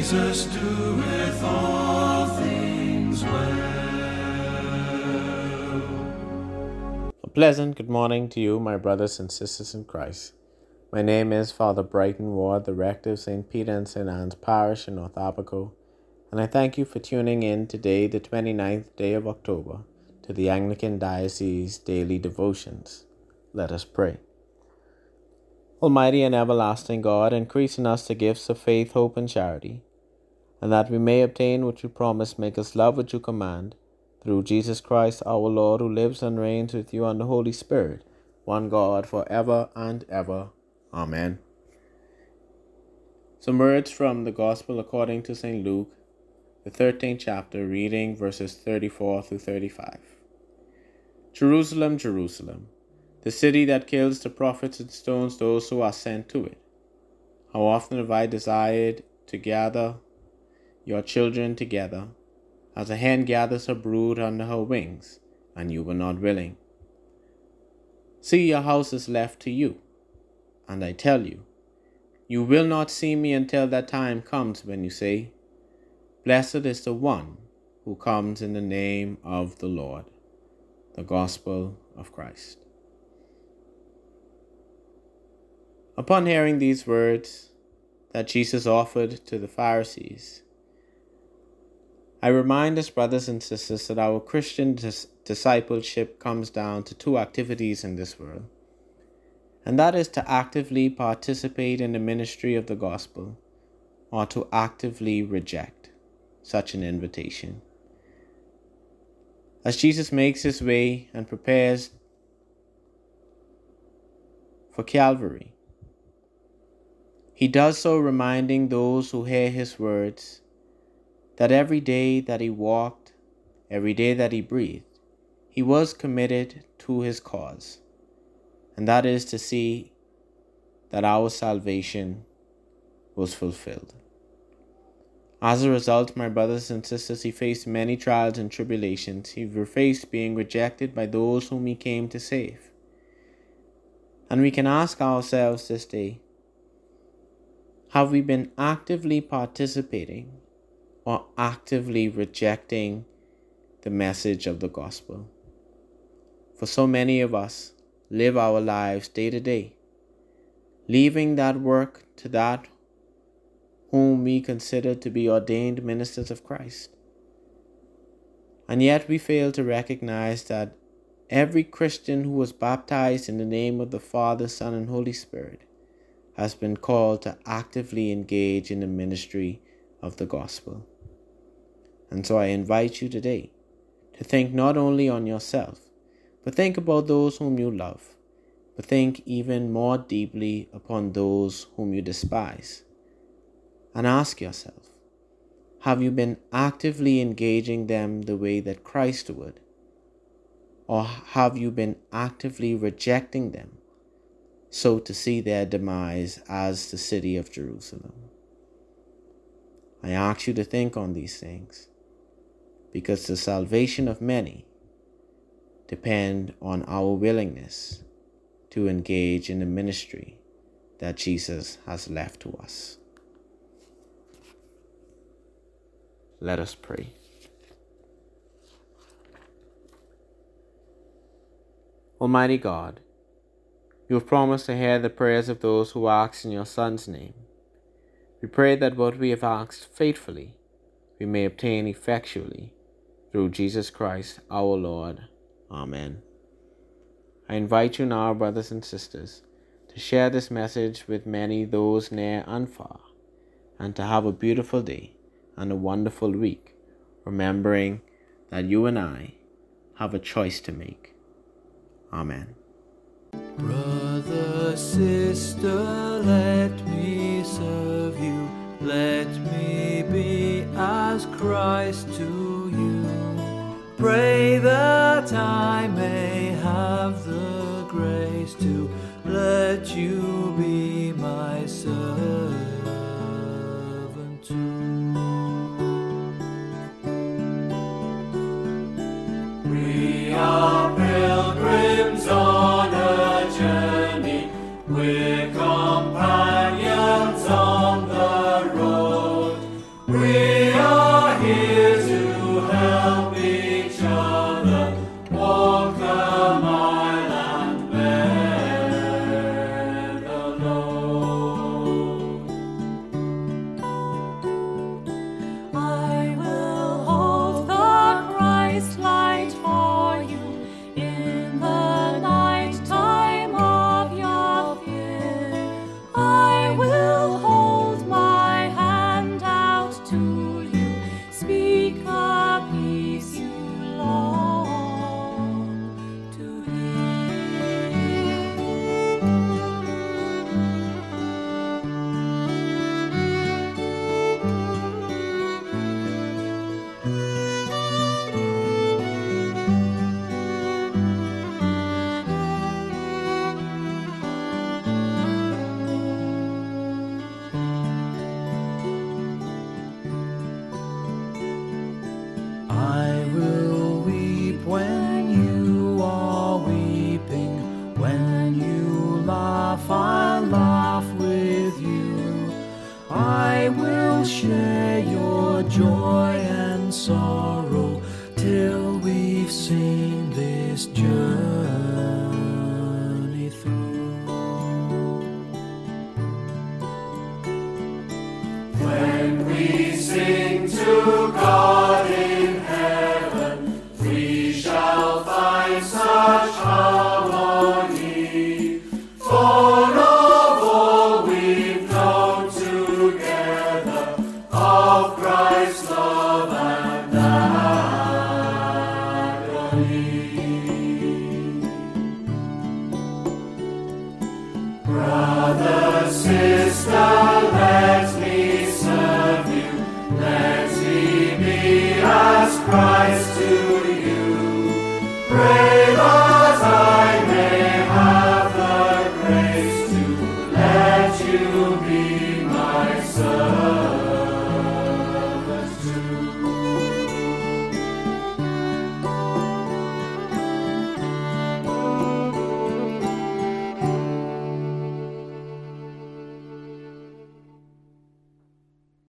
Jesus doeth all things well. A pleasant good morning to you, my brothers and sisters in Christ. My name is Father Brighton Ward, the rector of St. Peter and St. Anne's Parish in North Abaco, and I thank you for tuning in today, the 29th day of October, to the Anglican Diocese Daily Devotions. Let us pray. Almighty and everlasting God, increase in us the gifts of faith, hope, and charity, and that we may obtain what you promise, make us love what you command, through Jesus Christ our Lord, who lives and reigns with you and the Holy Spirit, one God, for ever and ever. Amen. Some words from the Gospel according to St. Luke, the 13th chapter, reading verses 34 through 35. Jerusalem, Jerusalem, the city that kills the prophets and stones those who are sent to it. How often have I desired to gather your children together, as a hen gathers her brood under her wings, and you were not willing. See, your house is left to you, and I tell you, you will not see me until that time comes when you say, Blessed is the one who comes in the name of the Lord. The Gospel of Christ. Upon hearing these words that Jesus offered to the Pharisees, I remind us, brothers and sisters, that our Christian discipleship comes down to two activities in this world, and that is to actively participate in the ministry of the gospel, or to actively reject such an invitation. As Jesus makes his way and prepares for Calvary, he does so reminding those who hear his words that every day that he walked, every day that he breathed, he was committed to his cause, and that is to see that our salvation was fulfilled. As a result, my brothers and sisters, he faced many trials and tribulations. He faced being rejected by those whom he came to save. And we can ask ourselves this day, have we been actively participating or actively rejecting the message of the gospel? For so many of us live our lives day to day, leaving that work to that whom we consider to be ordained ministers of Christ. And yet we fail to recognize that every Christian who was baptized in the name of the Father, Son, and Holy Spirit has been called to actively engage in the ministry of the gospel. And so I invite you today to think not only on yourself, but think about those whom you love, but think even more deeply upon those whom you despise. And ask yourself, have you been actively engaging them the way that Christ would? Or have you been actively rejecting them, so to see their demise as the city of Jerusalem? I ask you to think on these things, because the salvation of many depend on our willingness to engage in the ministry that Jesus has left to us. Let us pray. Almighty God, you have promised to hear the prayers of those who ask in your Son's name. We pray that what we have asked faithfully, we may obtain effectually, through Jesus Christ our Lord. Amen. I invite you now, brothers and sisters, to share this message with many, those near and far, and to have a beautiful day and a wonderful week, remembering that you and I have a choice to make. Amen. Brother, sister, let me serve you. Let me be as Christ to you. Pray that I may have the grace to let you be my servant too. We are pilgrims on a journey, we're companions on the road. we'll share your joy and sorrow till we've seen this journey through. When we sing to God in heaven, we shall find such harmony. For of all we've known together, of Christ's love and agony. Brother, sister,